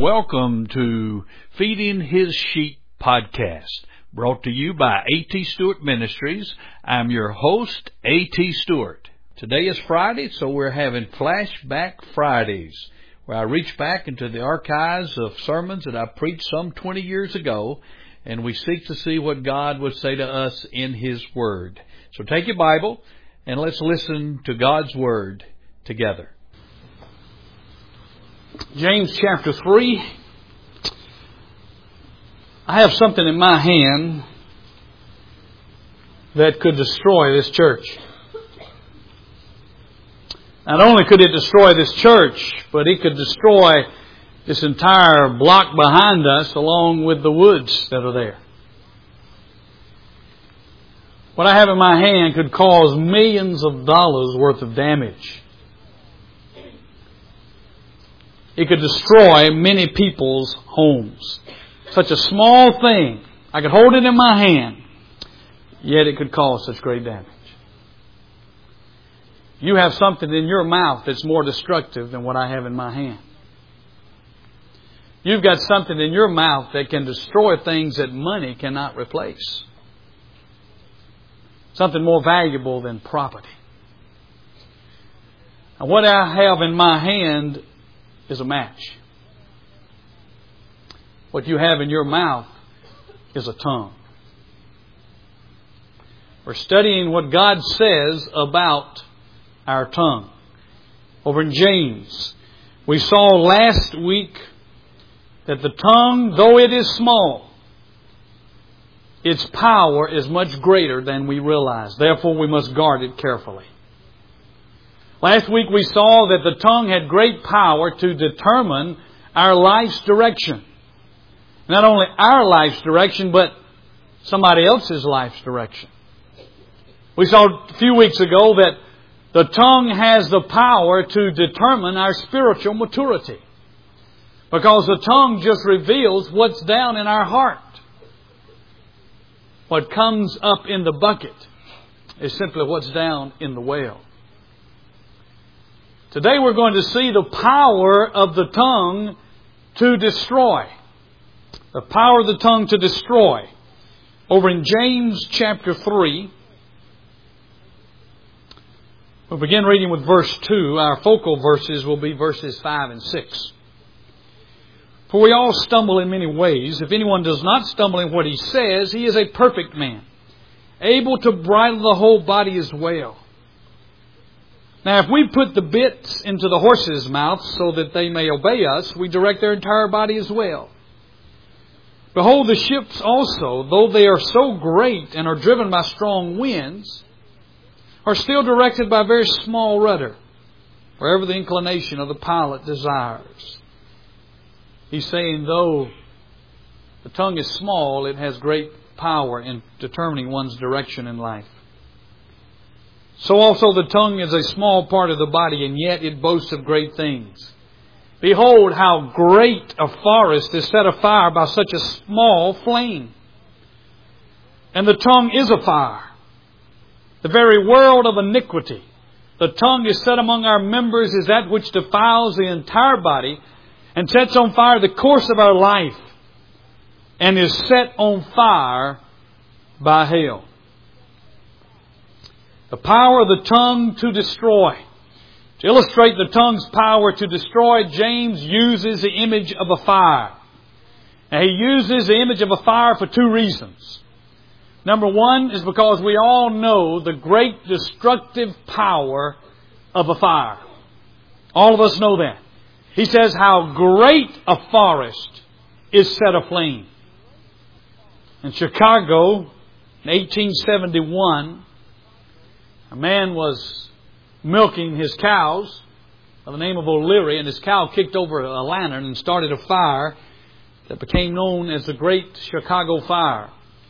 Welcome to Feeding His Sheep podcast, brought to you by A.T. Stewart Ministries. I'm your host, A.T. Stewart. Today is Friday, so we're having Flashback Fridays, where I reach back into the archives of sermons that I preached some 20 years ago, and we seek to see what God would say to us in His Word. So take your Bible, and let's listen to God's Word together. James chapter 3. I have something in my hand that could destroy this church. Not only could it destroy this church, but it could destroy this entire block behind us along with the woods that are there. What I have in my hand could cause millions of dollars worth of damage. It could destroy many people's homes. Such a small thing. I could hold it in my hand, yet it could cause such great damage. You have something in your mouth that's more destructive than what I have in my hand. You've got something in your mouth that can destroy things that money cannot replace. Something more valuable than property. And what I have in my hand is a match. What you have in your mouth is a tongue. We're studying what God says about our tongue. Over in James, we saw last week that the tongue, though it is small, its power is much greater than we realize. Therefore, we must guard it carefully. Last week we saw that the tongue had great power to determine our life's direction. Not only our life's direction, but somebody else's life's direction. We saw a few weeks ago that the tongue has the power to determine our spiritual maturity. Because the tongue just reveals what's down in our heart. What comes up in the bucket is simply what's down in the well. Today we're going to see the power of the tongue to destroy. The power of the tongue to destroy. Over in James chapter 3, we'll begin reading with verse 2. Our focal verses will be verses 5 and 6. For we all stumble in many ways. If anyone does not stumble in what he says, he is a perfect man, able to bridle the whole body as well. Now, if we put the bits into the horses' mouths so that they may obey us, we direct their entire body as well. Behold, the ships also, though they are so great and are driven by strong winds, are still directed by a very small rudder, wherever the inclination of the pilot desires. He's saying, though the tongue is small, it has great power in determining one's direction in life. So also the tongue is a small part of the body, and yet it boasts of great things. Behold, how great a forest is set afire by such a small flame. And the tongue is a fire, the very world of iniquity. The tongue is set among our members, is that which defiles the entire body, and sets on fire the course of our life, and is set on fire by hell. The power of the tongue to destroy. To illustrate the tongue's power to destroy, James uses the image of a fire. And he uses the image of a fire for two reasons. Number one is because we all know the great destructive power of a fire. All of us know that. He says how great a forest is set aflame. In Chicago, in 1871, a man was milking his cows by the name of O'Leary, and his cow kicked over a lantern and started a fire that became known as the Great Chicago Fire.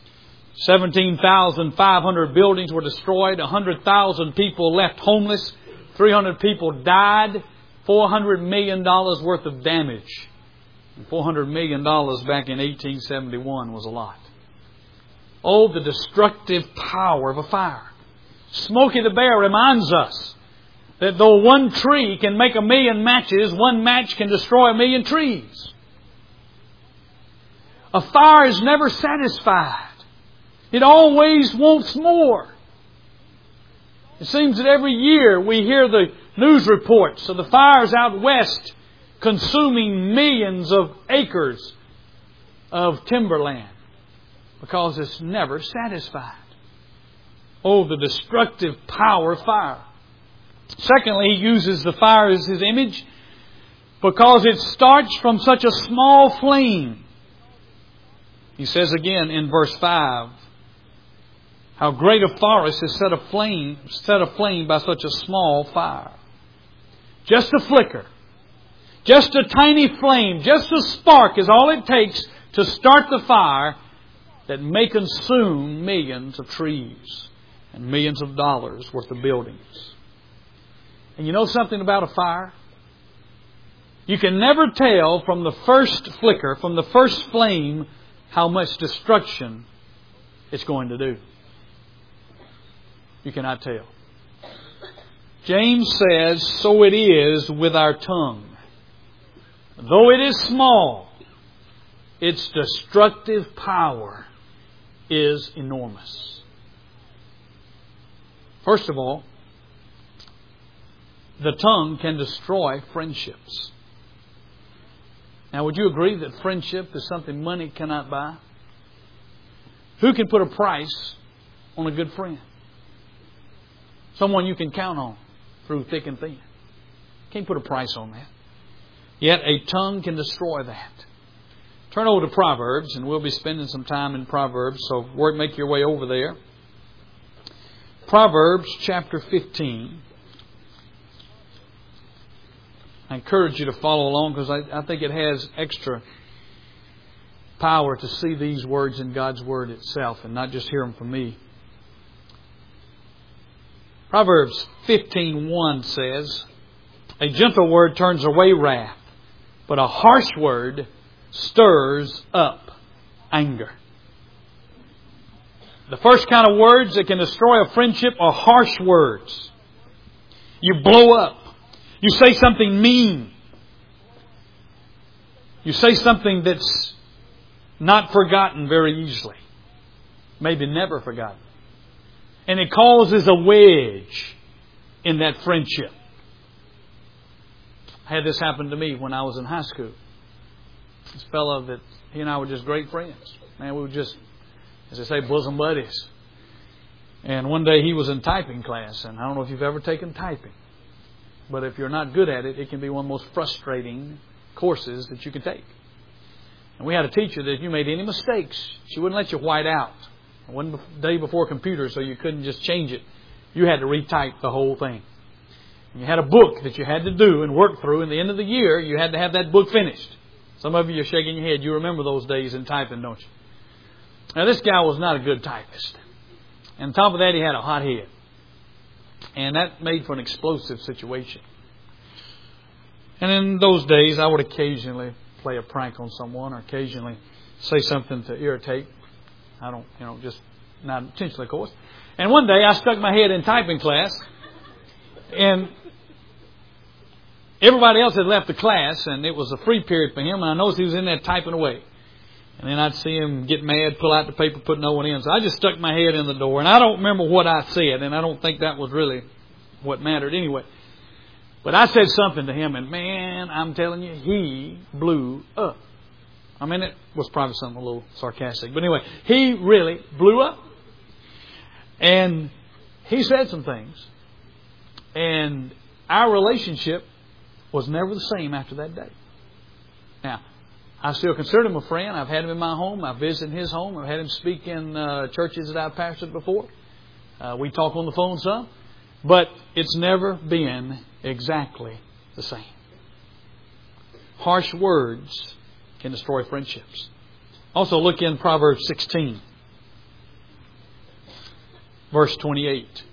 17,500 buildings were destroyed, 100,000 people left homeless, 300 people died, $400 million worth of damage. And $400 million back in 1871 was a lot. Oh, the destructive power of a fire. Smokey the Bear reminds us that though one tree can make 1,000,000 matches, one match can destroy 1,000,000 trees. A fire is never satisfied. It always wants more. It seems that every year we hear the news reports of the fires out west consuming millions of acres of timberland because it's never satisfied. Oh, the destructive power of fire. Secondly, he uses the fire as his image because it starts from such a small flame. He says again in verse 5, how great a forest is set aflame by such a small fire. Just a flicker, just a tiny flame, just a spark is all it takes to start the fire that may consume millions of trees and millions of dollars worth of buildings. And you know something about a fire? You can never tell from the first flicker, from the first flame, how much destruction it's going to do. You cannot tell. James says, so it is with our tongue. Though it is small, its destructive power is enormous. First of all, the tongue can destroy friendships. Now, would you agree that friendship is something money cannot buy? Who can put a price on a good friend? Someone you can count on through thick and thin. Can't put a price on that. Yet a tongue can destroy that. Turn over to Proverbs, and we'll be spending some time in Proverbs, so make your way over there. Proverbs chapter 15. I encourage you to follow along because I think it has extra power to see these words in God's Word itself and not just hear them from me. Proverbs 15:1 says, a gentle word turns away wrath, but a harsh word stirs up anger. The first kind of words that can destroy a friendship are harsh words. You blow up. You say something mean. You say something that's not forgotten very easily. Maybe never forgotten. And it causes a wedge in that friendship. I had this happen to me when I was in high school. This fellow that he and I were just great friends. Man, we were just, as they say, bosom buddies. And one day he was in typing class, and I don't know if you've ever taken typing. But if you're not good at it, it can be one of the most frustrating courses that you can take. And we had a teacher that if you made any mistakes, she wouldn't let you white out. It wasn't the day before computers, so you couldn't just change it. You had to retype the whole thing. And you had a book that you had to do and work through. And at the end of the year, you had to have that book finished. Some of you are shaking your head. You remember those days in typing, don't you? Now, this guy was not a good typist. And on top of that, he had a hot head. And that made for an explosive situation. And in those days, I would occasionally play a prank on someone or occasionally say something to irritate. I don't, just not intentionally, of course. And one day, I stuck my head in typing class. And everybody else had left the class, and it was a free period for him. And I noticed he was in there typing away. And then I'd see him get mad, pull out the paper, put no one in. So I just stuck my head in the door. And I don't remember what I said. And I don't think that was really what mattered anyway. But I said something to him. And man, I'm telling you, he blew up. I mean, it was probably something a little sarcastic. But anyway, he really blew up. And he said some things. And our relationship was never the same after that day. Now, I still consider him a friend. I've had him in my home. I've visited his home. I've had him speak in churches that I've pastored before. We talk on the phone some. But it's never been exactly the same. Harsh words can destroy friendships. Also look in Proverbs 16, verse 28.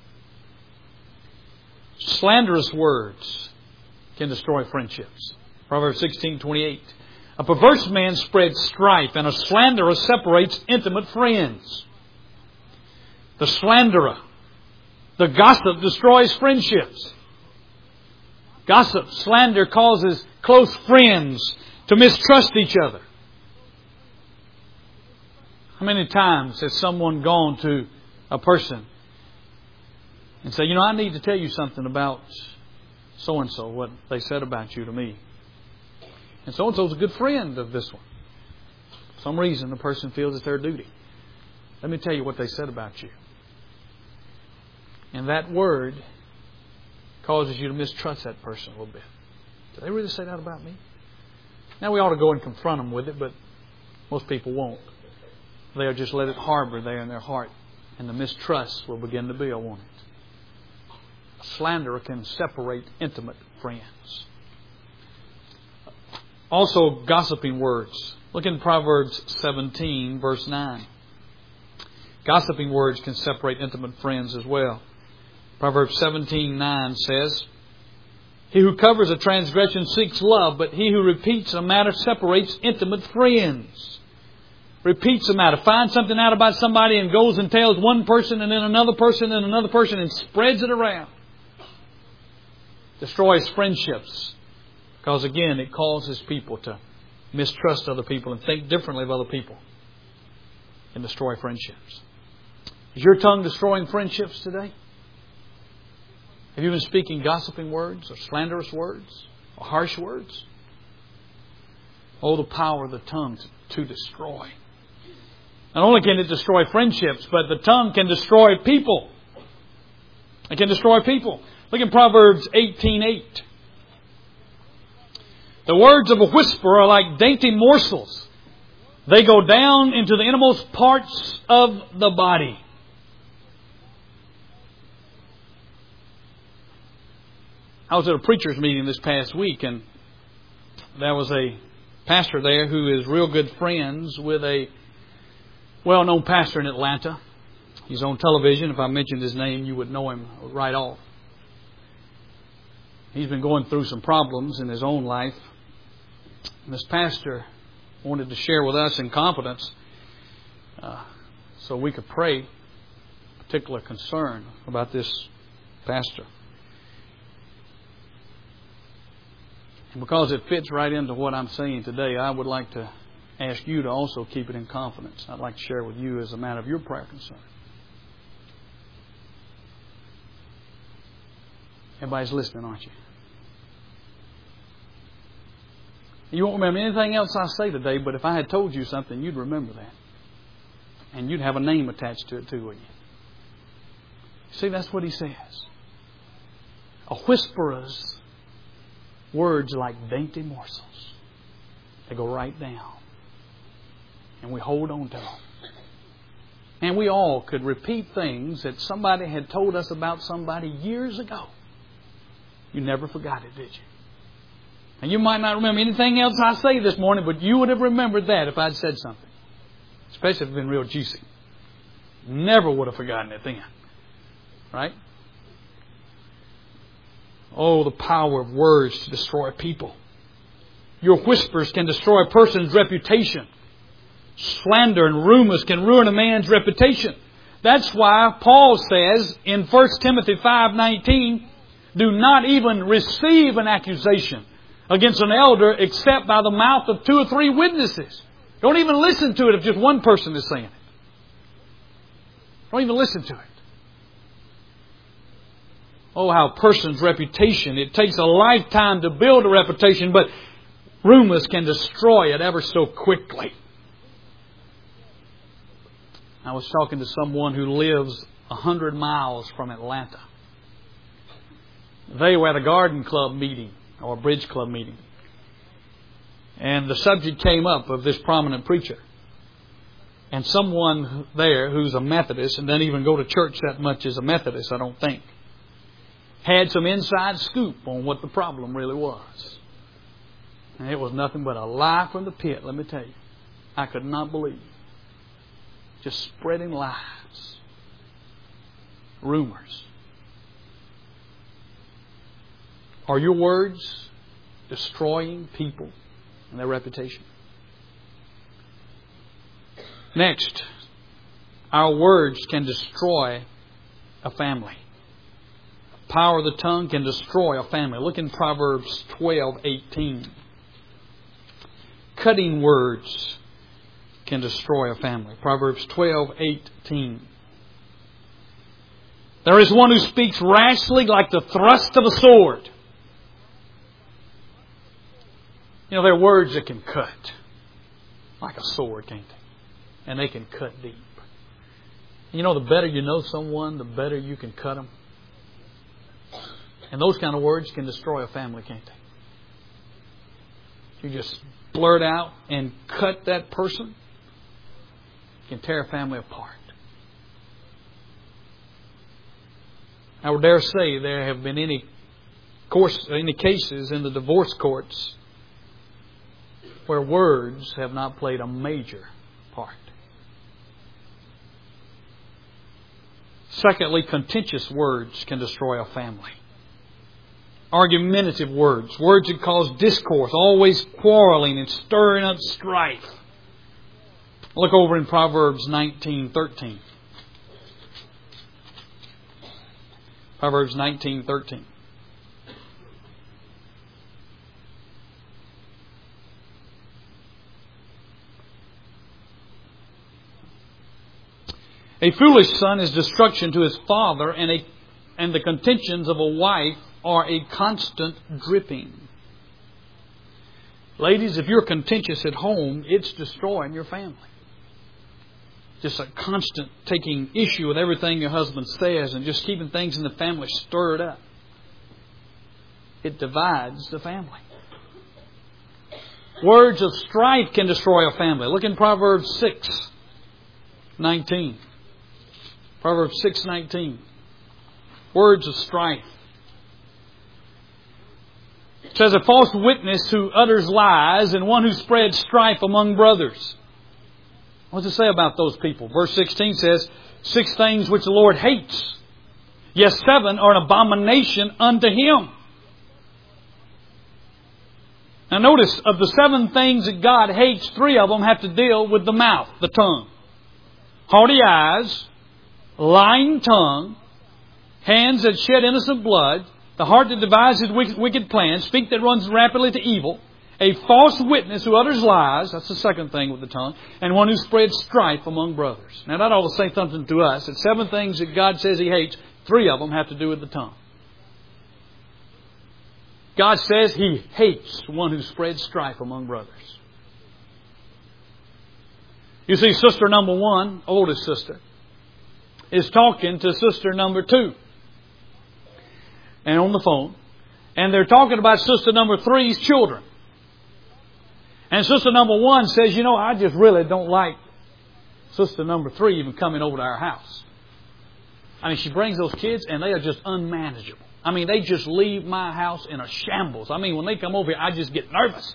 Slanderous words can destroy friendships. Proverbs 16:28. A perverse man spreads strife, and a slanderer separates intimate friends. The slanderer, the gossip, destroys friendships. Gossip, slander causes close friends to mistrust each other. How many times has someone gone to a person and said, I need to tell you something about so-and-so, what they said about you to me. And so-and-so's a good friend of this one. For some reason, the person feels it's their duty. Let me tell you what they said about you. And that word causes you to mistrust that person a little bit. Did they really say that about me? Now, we ought to go and confront them with it, but most people won't. They'll just let it harbor there in their heart, and the mistrust will begin to build, won't it? A slanderer can separate intimate friends. Also, gossiping words. Look in Proverbs 17, verse 9. Gossiping words can separate intimate friends as well. Proverbs 17:9 says, "He who covers a transgression seeks love, but he who repeats a matter separates intimate friends." Repeats a matter. Finds something out about somebody and goes and tells one person and then another person and another person and spreads it around. Destroys friendships. Because again, it causes people to mistrust other people and think differently of other people. And destroy friendships. Is your tongue destroying friendships today? Have you been speaking gossiping words or slanderous words or harsh words? Oh, the power of the tongue to destroy. Not only can it destroy friendships, but the tongue can destroy people. It can destroy people. Look in Proverbs 18:8. The words of a whisperer are like dainty morsels. They go down into the innermost parts of the body. I was at a preacher's meeting this past week, and there was a pastor there who is real good friends with a well-known pastor in Atlanta. He's on television. If I mentioned his name, you would know him right off. He's been going through some problems in his own life. And this pastor wanted to share with us in confidence so we could pray a particular concern about this pastor. And because it fits right into what I'm saying today, I would like to ask you to also keep it in confidence. I'd like to share with you as a matter of your prayer concern. Everybody's listening, aren't you? You won't remember anything else I say today, but if I had told you something, you'd remember that. And you'd have a name attached to it too, wouldn't you? See, that's what he says. A whisperer's words like dainty morsels. They go right down. And we hold on to them. And we all could repeat things that somebody had told us about somebody years ago. You never forgot it, did you? And you might not remember anything else I say this morning, but you would have remembered that if I'd said something. Especially if it's been real juicy. Never would have forgotten it then. Right? Oh, the power of words to destroy people. Your whispers can destroy a person's reputation. Slander and rumors can ruin a man's reputation. That's why Paul says in 1 Timothy 5:19, do not even receive an accusation against an elder except by the mouth of 2 or 3 witnesses. Don't even listen to it if just one person is saying it. Don't even listen to it. Oh, how a person's reputation. It takes a lifetime to build a reputation, but rumors can destroy it ever so quickly. I was talking to someone who lives 100 miles from Atlanta. They were at a garden club meeting or a bridge club meeting. And the subject came up of this prominent preacher. And someone there who's a Methodist and doesn't even go to church that much as a Methodist, I don't think, had some inside scoop on what the problem really was. And it was nothing but a lie from the pit, let me tell you. I could not believe. Just spreading lies. Rumors. Are your words destroying people and their reputation? Next, our words can destroy a family. The power of the tongue can destroy a family. Look in Proverbs 12:18. Cutting words can destroy a family. Proverbs 12:18. There is one who speaks rashly like the thrust of a sword. You know, there are words that can cut like a sword, can't they? And they can cut deep. You know, the better you know someone, the better you can cut them. And those kind of words can destroy a family, can't they? You just blurt out and cut that person, it can tear a family apart. I would dare say there have been any cases in the divorce courts where words have not played a major part. Secondly, contentious words can destroy a family. Argumentative words, words that cause discourse, always quarreling and stirring up strife. Look over in Proverbs 19:13. Proverbs 19:13. A foolish son is destruction to his father, and the contentions of a wife are a constant dripping. Ladies, if you're contentious at home, it's destroying your family. Just a constant taking issue with everything your husband says and just keeping things in the family stirred up. It divides the family. Words of strife can destroy a family. Look in Proverbs 6:19. Proverbs 6:19. Words of strife. It says, a false witness who utters lies and one who spreads strife among brothers. What does it say about those people? Verse 16 says, 6 things which the Lord hates. Yes, 7 are an abomination unto Him. Now notice, of the 7 things that God hates, 3 of them have to deal with the mouth, the tongue. Haughty eyes, lying tongue, hands that shed innocent blood, the heart that devises wicked plans, feet that runs rapidly to evil, a false witness who utters lies, that's the second thing with the tongue, and one who spreads strife among brothers. Now that ought to say something to us. It's 7 things that God says He hates. 3 of them have to do with the tongue. God says He hates one who spreads strife among brothers. You see, sister number 1, oldest sister, is talking to sister number 2. And on the phone. And they're talking about sister number 3's children. And sister number 1 says, you know, I just really don't like sister number 3 even coming over to our house. I mean, she brings those kids and they are just unmanageable. I mean, they just leave my house in a shambles. I mean, when they come over here, I just get nervous.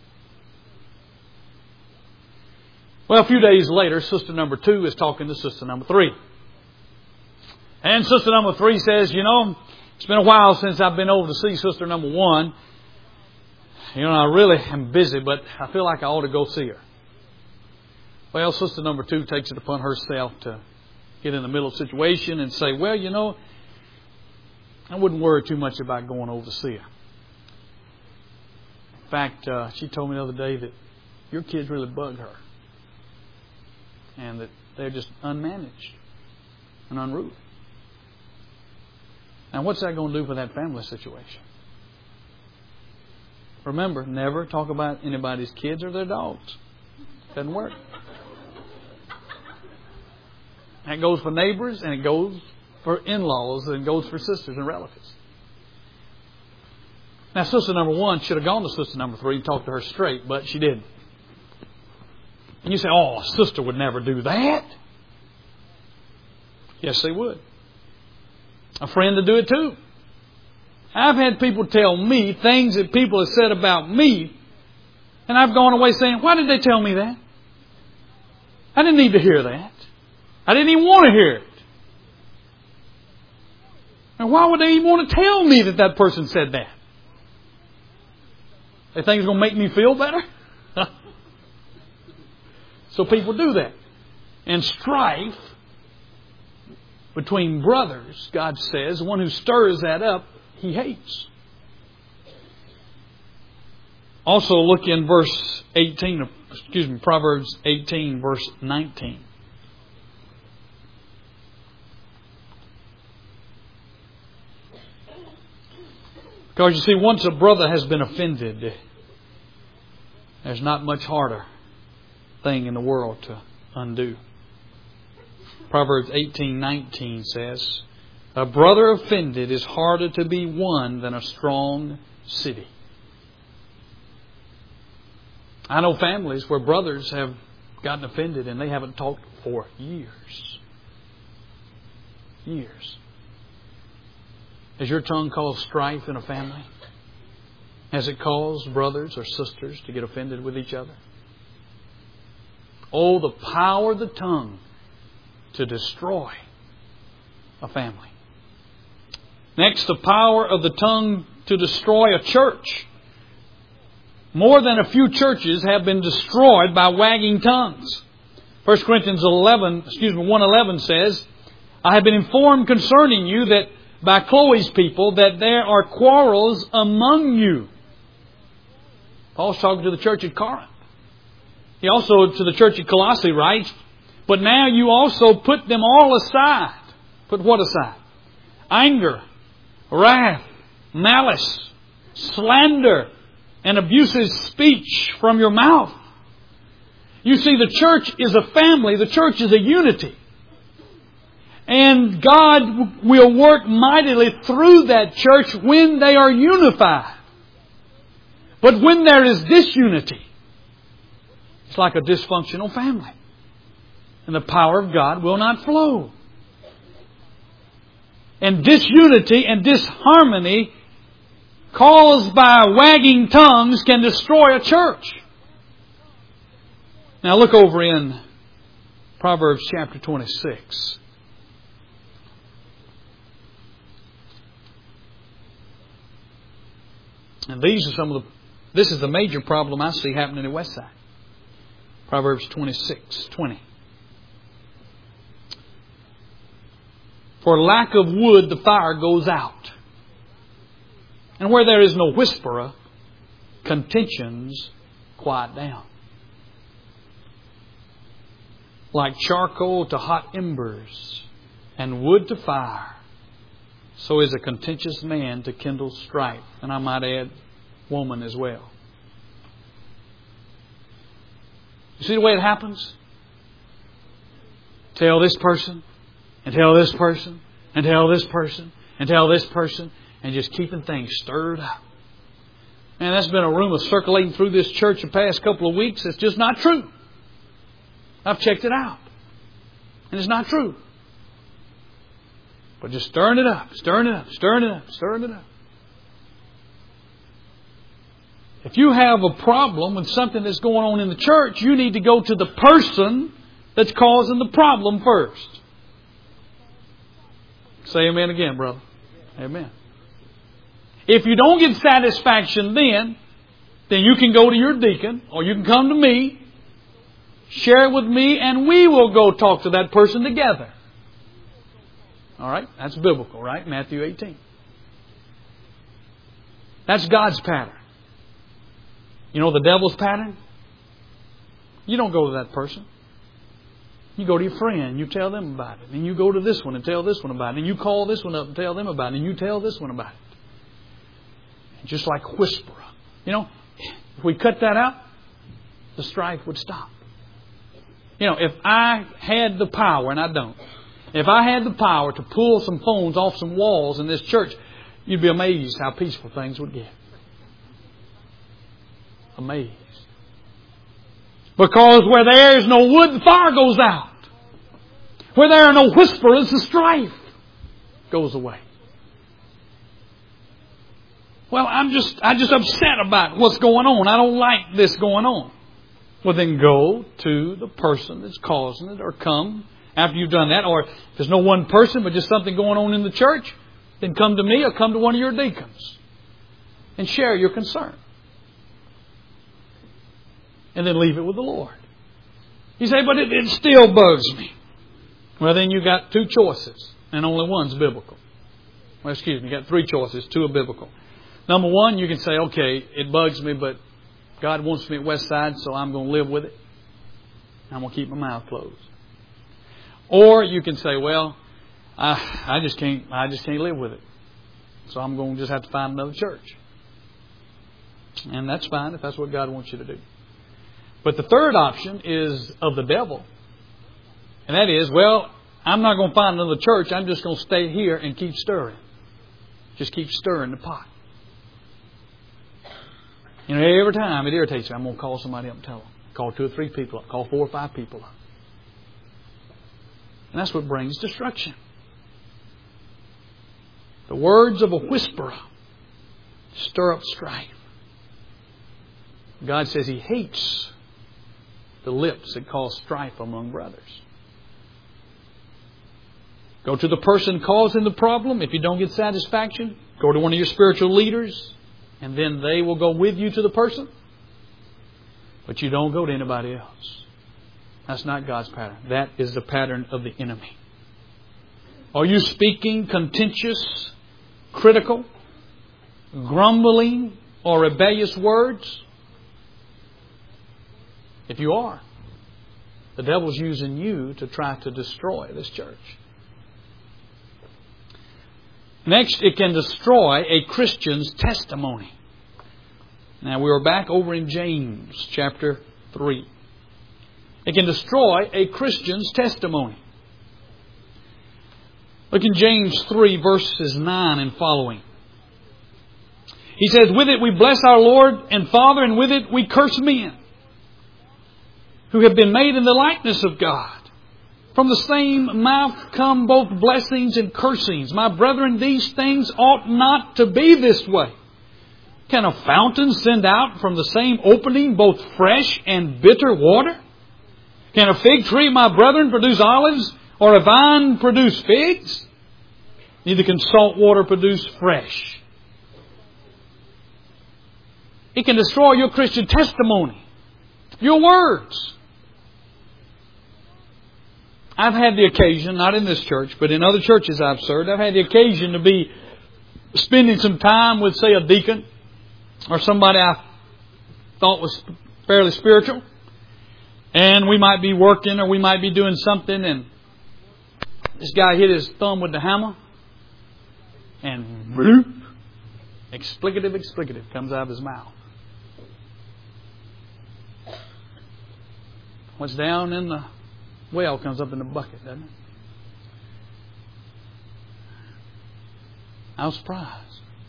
Well, a few days later, sister number 2 is talking to sister number 3. And sister number 3 says, you know, it's been a while since I've been over to see sister number 1. You know, I really am busy, but I feel like I ought to go see her. Well, sister number 2 takes it upon herself to get in the middle of the situation and say, well, you know, I wouldn't worry too much about going over to see her. In fact, she told me the other day that your kids really bug her. And that they're just unmanaged and unruly. Now, what's that going to do for that family situation? Remember, never talk about anybody's kids or their dogs. Doesn't work. That goes for neighbors, and it goes for in-laws, and it goes for sisters and relatives. Now, sister number 1 should have gone to sister number 3 and talked to her straight, but she didn't. And you say, oh, sister would never do that. Yes, they would. A friend to do it too. I've had people tell me things that people have said about me, and I've gone away saying, why did they tell me that? I didn't need to hear that. I didn't even want to hear it. And why would they even want to tell me that that person said that? They think it's going to make me feel better? So people do that. And strife between brothers, God says, the one who stirs that up, He hates. Also look in verse 18 of Proverbs 18, verse 19. Because you see, once a brother has been offended, there's not much harder thing in the world to undo. Proverbs 18:19 says, "A brother offended is harder to be won than a strong city." I know families where brothers have gotten offended and they haven't talked for years. Years. Has your tongue caused strife in a family? Has it caused brothers or sisters to get offended with each other? Oh, the power of the tongue to destroy a family. Next, the power of the tongue to destroy a church. More than a few churches have been destroyed by wagging tongues. 1 Corinthians 1:11 says, "I have been informed concerning you that by Chloe's people that there are quarrels among you." Paul's talking to the church at Corinth. He also to the church at Colossae writes, "But now you also put them all aside." Put what aside? Anger, wrath, malice, slander, and abusive speech from your mouth. You see, the church is a family. The church is a unity. And God will work mightily through that church when they are unified. But when there is disunity, it's like a dysfunctional family. And the power of God will not flow. And disunity and disharmony caused by wagging tongues can destroy a church. Now look over in Proverbs chapter 26. And these are this is the major problem I see happening in the West Side. Proverbs 26:20. "For lack of wood the fire goes out. And where there is no whisperer, contentions quiet down. Like charcoal to hot embers, and wood to fire, so is a contentious man to kindle strife." And I might add, woman as well. You see the way it happens? Tell this person, and tell this person, and tell this person, and tell this person, and just keeping things stirred up. Man, that's been a rumor circulating through this church the past couple of weeks. It's just not true. I've checked it out. And it's not true. But just stirring it up, stirring it up, stirring it up, stirring it up. If you have a problem with something that's going on in the church, you need to go to the person that's causing the problem first. Say amen again, brother. Amen. If you don't get satisfaction then you can go to your deacon or you can come to me, share it with me, and we will go talk to that person together. All right? That's biblical, right? Matthew 18. That's God's pattern. You know the devil's pattern? You don't go to that person. You go to your friend, you tell them about it. And you go to this one and tell this one about it. And you call this one up and tell them about it. And you tell this one about it. And just like a whisperer. You know, if we cut that out, the strife would stop. You know, if I had the power, and I don't, if I had the power to pull some phones off some walls in this church, you'd be amazed how peaceful things would get. Amazed. Because where there is no wood, the fire goes out. Where there are no whisperers, the strife goes away. Well, I'm just upset about what's going on. I don't like this going on. Well, then go to the person that's causing it, or come after you've done that. Or if there's no one person, but just something going on in the church, then come to me or come to one of your deacons and share your concern. And then leave it with the Lord. You say, but it still bugs me. Well, then you got two choices, and only one's biblical. Well, excuse me, you got three choices, two are biblical. Number one, you can say, okay, it bugs me, but God wants me at Westside, so I'm going to live with it. I'm going to keep my mouth closed. Or you can say, well, I just can't live with it. So I'm going to just have to find another church. And that's fine if that's what God wants you to do. But the third option is of the devil. And that is, well, I'm not going to find another church. I'm just going to stay here and keep stirring. Just keep stirring the pot. You know, every time it irritates me, I'm going to call somebody up and tell them. Call 2 or 3 people up. Call 4 or 5 people up. And that's what brings destruction. The words of a whisperer stir up strife. God says He hates the lips that cause strife among brothers. Go to the person causing the problem. If you don't get satisfaction, go to one of your spiritual leaders, and then they will go with you to the person. But you don't go to anybody else. That's not God's pattern. That is the pattern of the enemy. Are you speaking contentious, critical, grumbling, or rebellious words? If you are, the devil's using you to try to destroy this church. Next, it can destroy a Christian's testimony. Now, we are back over in James chapter 3. It can destroy a Christian's testimony. Look in James 3, verses 9 and following. He says, with it we bless our Lord and Father, and with it we curse men who have been made in the likeness of God. From the same mouth come both blessings and cursings. My brethren, these things ought not to be this way. Can a fountain send out from the same opening both fresh and bitter water? Can a fig tree, my brethren, produce olives, or a vine produce figs? Neither can salt water produce fresh. It can destroy your Christian testimony, your words. I've had the occasion, not in this church, but in other churches I've served, I've had the occasion to be spending some time with, say, a deacon or somebody I thought was fairly spiritual. And we might be working or we might be doing something, and this guy hit his thumb with the hammer, and bloop, explicative comes out of his mouth. What's down in the well comes up in the bucket, doesn't it? I was surprised.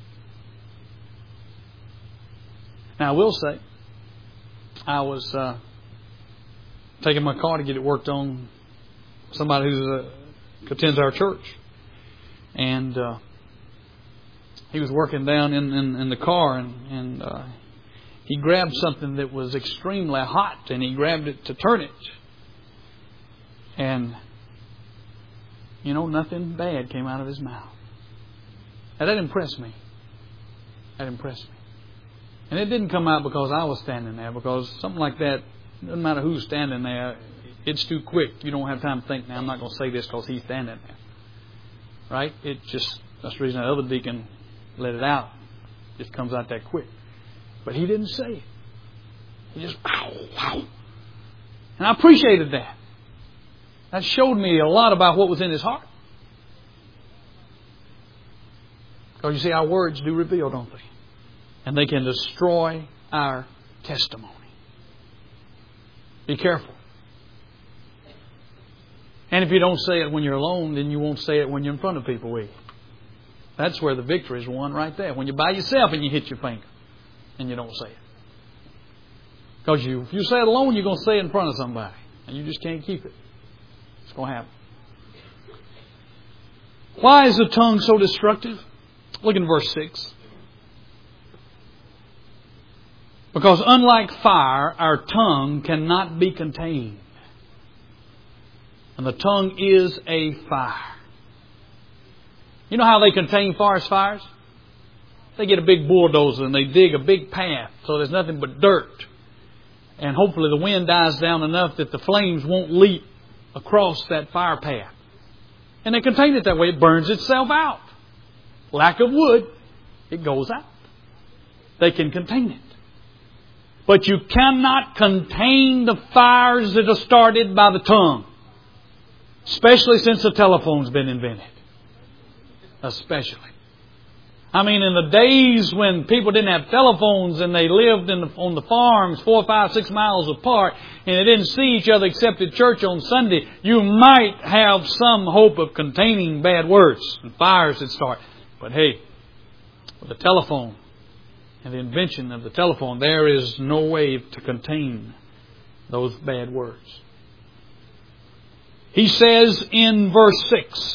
Now, I will say, I was taking my car to get it worked on. Somebody who attends our church, and he was working down in the car, and he grabbed something that was extremely hot, and he grabbed it to turn it. And, you know, nothing bad came out of his mouth. Now, that impressed me. That impressed me. And it didn't come out because I was standing there, because something like that, doesn't matter who's standing there, it's too quick. You don't have time to think, now I'm not going to say this because he's standing there. Right? That's the reason that other deacon let it out. It just comes out that quick. But he didn't say it. He just, wow. And I appreciated that. That showed me a lot about what was in his heart. Because you see, our words do reveal, don't they? And they can destroy our testimony. Be careful. And if you don't say it when you're alone, then you won't say it when you're in front of people, will you? That's where the victory is won right there. When you're by yourself and you hit your finger and you don't say it. Because if you say it alone, you're going to say it in front of somebody. And you just can't keep it. It's going to happen. Why is the tongue so destructive? Look in verse 6. Because unlike fire, our tongue cannot be contained. And the tongue is a fire. You know how they contain forest fires? They get a big bulldozer and they dig a big path so there's nothing but dirt. And hopefully the wind dies down enough that the flames won't leap across that fire path. And they contain it that way. It burns itself out. Lack of wood, it goes out. They can contain it. But you cannot contain the fires that are started by the tongue. Especially since the telephone's been invented. Especially. I mean, in the days when people didn't have telephones and they lived on the farms 4, 5, 6 miles apart and they didn't see each other except at church on Sunday, you might have some hope of containing bad words and fires that start. But hey, with the telephone and the invention of the telephone, there is no way to contain those bad words. He says in verse 6,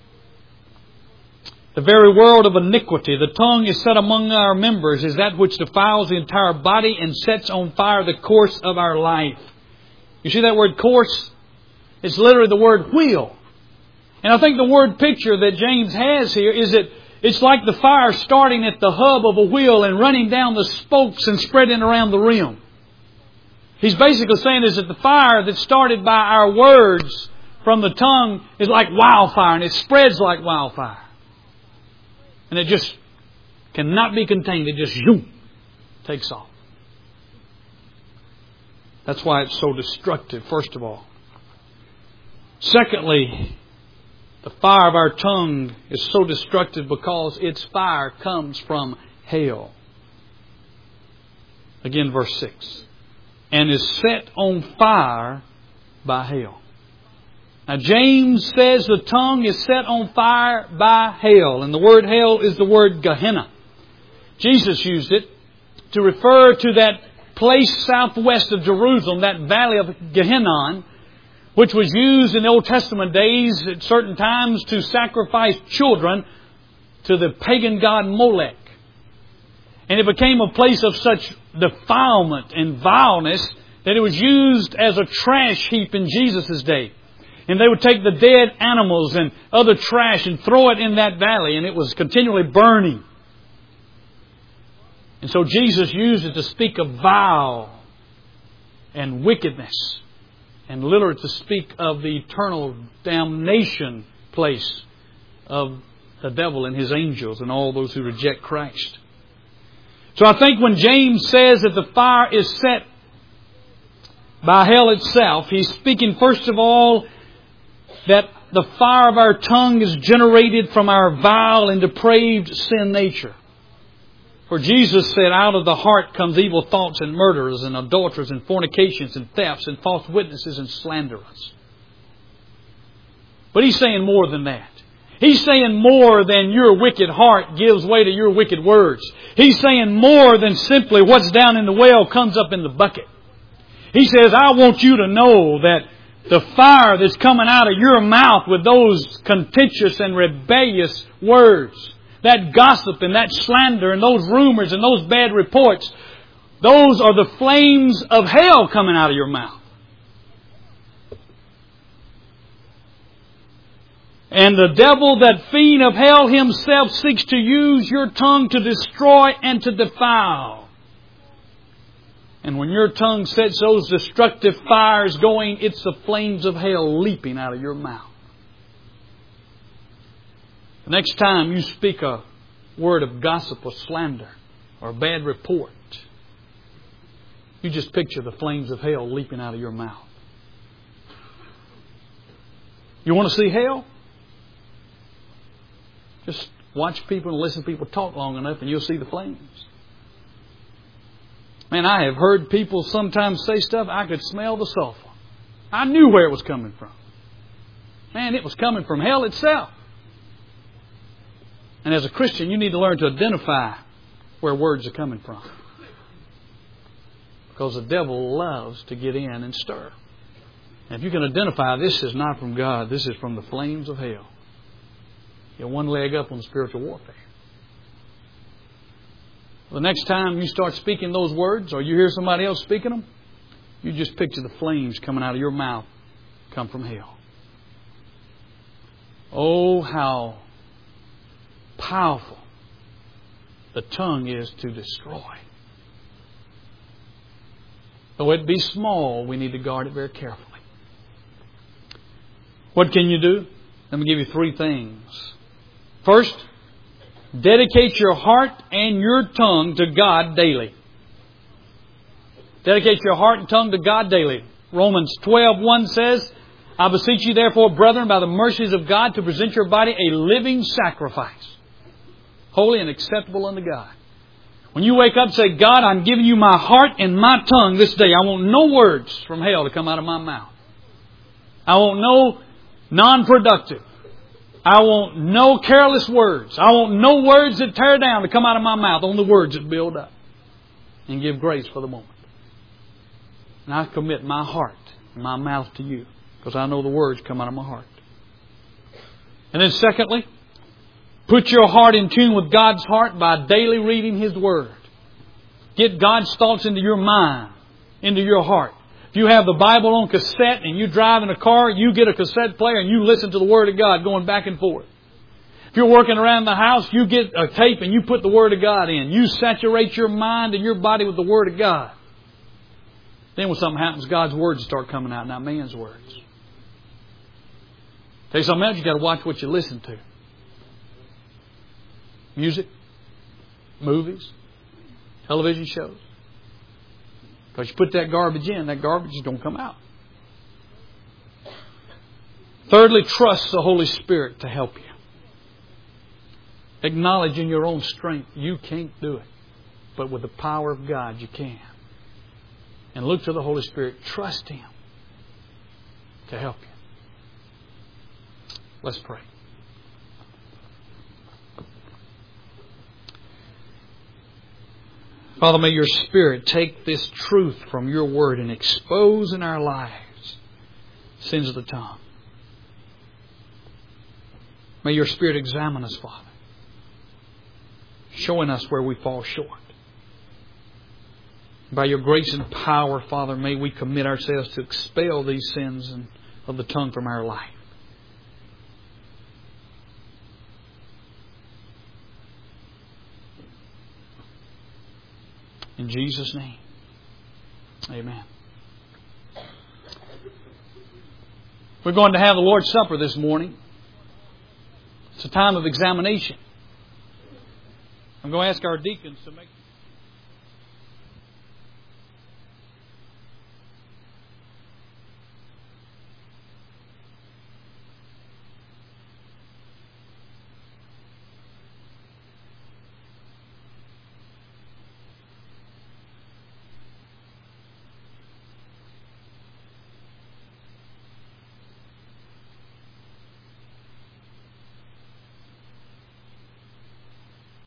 the very word of iniquity, the tongue is set among our members, is that which defiles the entire body and sets on fire the course of our life. You see that word course? It's literally the word wheel. And I think the word picture that James has here is that it's like the fire starting at the hub of a wheel and running down the spokes and spreading around the rim. He's basically saying is that the fire that started by our words from the tongue is like wildfire, and it spreads like wildfire. And it just cannot be contained. It just takes off. That's why it's so destructive, first of all. Secondly, the fire of our tongue is so destructive because its fire comes from hell. Again, verse 6. And is set on fire by hell. Now, James says the tongue is set on fire by hell. And the word hell is the word Gehenna. Jesus used it to refer to that place southwest of Jerusalem, that valley of Gehenna, which was used in the Old Testament days at certain times to sacrifice children to the pagan god Molech. And it became a place of such defilement and vileness that it was used as a trash heap in Jesus' day. And they would take the dead animals and other trash and throw it in that valley, and it was continually burning. And so Jesus used it to speak of vile and wickedness, and literally to speak of the eternal damnation place of the devil and his angels and all those who reject Christ. So I think when James says that the fire is set by hell itself, he's speaking first of all that the fire of our tongue is generated from our vile and depraved sin nature. For Jesus said, out of the heart comes evil thoughts and murderers and adulterers and fornications and thefts and false witnesses and slanderers. But He's saying more than that. He's saying more than your wicked heart gives way to your wicked words. He's saying more than simply what's down in the well comes up in the bucket. He says, I want you to know that the fire that's coming out of your mouth with those contentious and rebellious words, that gossip and that slander and those rumors and those bad reports, those are the flames of hell coming out of your mouth. And the devil, that fiend of hell himself, seeks to use your tongue to destroy and to defile. And when your tongue sets those destructive fires going, it's the flames of hell leaping out of your mouth. The next time you speak a word of gossip or slander or a bad report, you just picture the flames of hell leaping out of your mouth. You want to see hell? Just watch people and listen to people talk long enough and you'll see the flames. Man, I have heard people sometimes say stuff, I could smell the sulfur. I knew where it was coming from. Man, it was coming from hell itself. And as a Christian, you need to learn to identify where words are coming from. Because the devil loves to get in and stir. And if you can identify this is not from God, this is from the flames of hell, you're one leg up on spiritual warfare. The next time you start speaking those words or you hear somebody else speaking them, you just picture the flames coming out of your mouth come from hell. Oh, how powerful the tongue is to destroy. Though it be small, we need to guard it very carefully. What can you do? Let me give you 3 things. First, dedicate your heart and your tongue to God daily. Dedicate your heart and tongue to God daily. Romans 12:1 says, I beseech you therefore, brethren, by the mercies of God, to present your body a living sacrifice, holy and acceptable unto God. When you wake up, say, God, I'm giving you my heart and my tongue this day. I want no words from hell to come out of my mouth. I want no non-productive. I want no careless words. I want no words that tear down to come out of my mouth. Only words that build up and give grace for the moment. And I commit my heart and my mouth to you, because I know the words come out of my heart. And then secondly, put your heart in tune with God's heart by daily reading His Word. Get God's thoughts into your mind, into your heart. If you have the Bible on cassette and you drive in a car, you get a cassette player and you listen to the Word of God going back and forth. If you're working around the house, you get a tape and you put the Word of God in. You saturate your mind and your body with the Word of God. Then when something happens, God's words start coming out, not man's words. Tell you something else, you've got to watch what you listen to. Music, movies, television shows. Because you put that garbage in, that garbage is going to come out. Thirdly, trust the Holy Spirit to help you. Acknowledge in your own strength you can't do it. But with the power of God you can. And look to the Holy Spirit. Trust Him to help you. Let's pray. Father, may your Spirit take this truth from your Word and expose in our lives sins of the tongue. May your Spirit examine us, Father, showing us where we fall short. By your grace and power, Father, may we commit ourselves to expel these sins of the tongue from our life. In Jesus' name, amen. We're going to have the Lord's Supper this morning. It's a time of examination. I'm going to ask our deacons to make